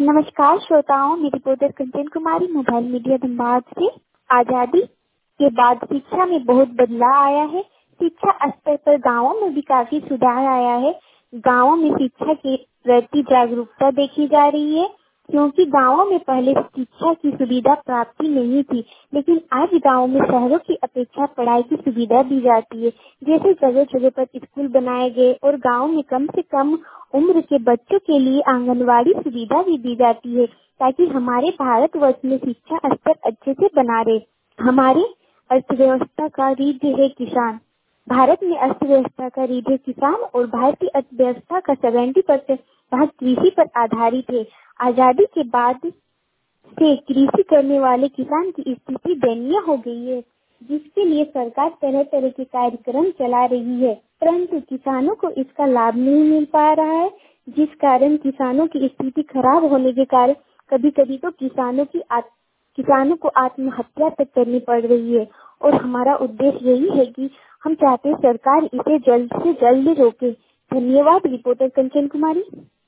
नमस्कार श्रोताओं, मैं reporter Kanchan Kumari mobile media Dhanbad से। आजादी के बाद शिक्षा में बहुत बदलाव आया है। शिक्षा स्तर पर गांवों में भी काफी सुधार आया है। गांवों में शिक्षा के प्रति जागरूकता देखी जा रही है, क्योंकि गांवों में पहले शिक्षा की सुविधा प्राप्ति नहीं थी, लेकिन आज गांवों में शहरों की अपेक्षा पढ़ाई की सुविधा दी जाती है। जैसे जगह जगह पर स्कूल बनाए गए और गांव में कम से कम उम्र के बच्चों के लिए आंगनवाड़ी सुविधा भी दी जाती है, ताकि हमारे भारतवर्ष में शिक्षा स्तर अच्छे से बना रहे। हमारी अर्थव्यवस्था का रीढ़ है किसान। भारत में अर्थव्यवस्था का रीढ़ है किसान और भारत की अर्थव्यवस्था का 70% भाग कृषि पर आधारित है। आजादी के बाद से कृषि करने वाले किसान की स्थिति दयनीय हो गई है, जिसके लिए सरकार तरह तरह के कार्यक्रम चला रही है, परंतु किसानों को इसका लाभ नहीं मिल पा रहा है, जिस कारण किसानों की स्थिति खराब होने के कारण कभी कभी तो किसानों को आत्महत्या तक करनी पड़ रही है। और हमारा उद्देश्य यही है कि हम चाहते हैं सरकार इसे जल्द से जल्द रोके। धन्यवाद। रिपोर्टर कंचन कुमारी।